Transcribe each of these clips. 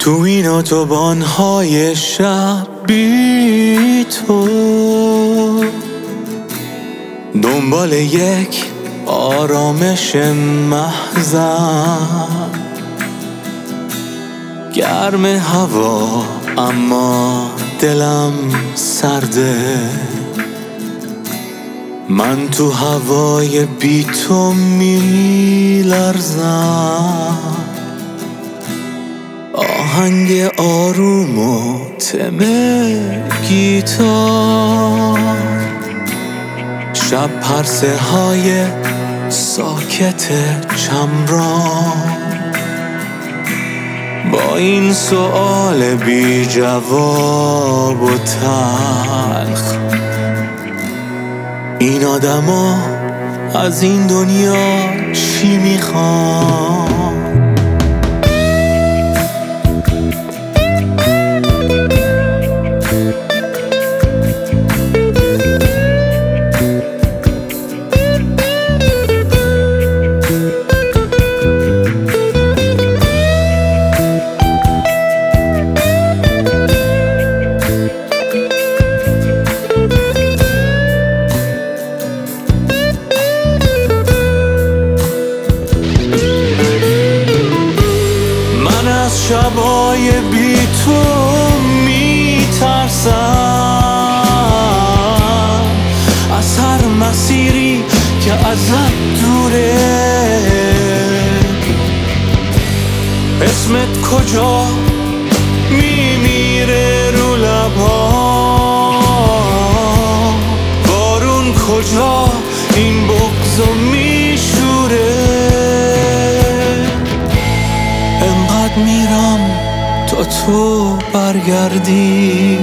تو این اتوبان‌های شب بی تو، دنبال یک آرامش محضم، گرم هوا اما دلم سرده، من تو هوای بی تو میلرزم. آهنگ آروم و تم گیتار، شب پرسه های ساکت چمران، با این سؤال بی جواب و تلخ، این آدما از این دنیا چی میخوان؟ از شبای بی تو میترسم، از هر مسیری که ازت دوره، اسمت کجا میمیره رو لبها، بارون کجا این بغضو میشوره، انقدر میرم تا تو برگردی،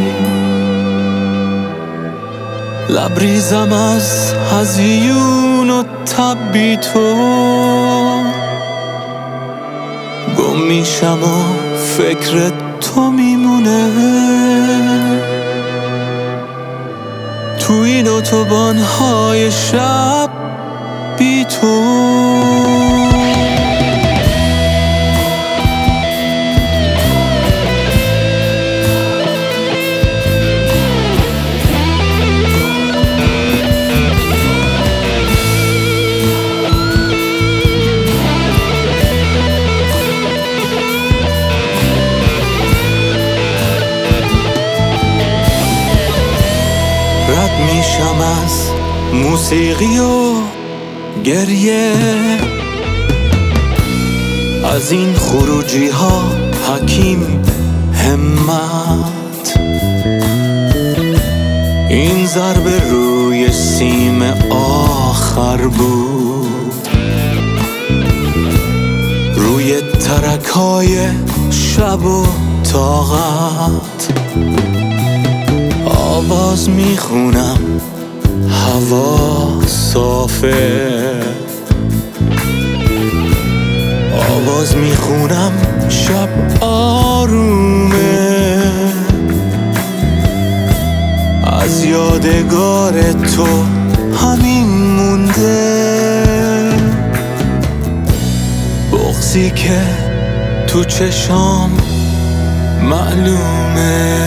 لبریزم از هزیون و تب بی تو، گم میشم و فکر تو میمونه، تو این اتوبان‌های شب بی تو. رد میشم از موسیقی و گریه، از این خروجی ها حکیم همت، این ضربه روی سیم آخر بود، روی ترکای شب و طاقت، آواز میخونم هوا صافه، آواز میخونم شب آرومه، از یادگار تو همین مونده، بغضی که تو چشام معلومه.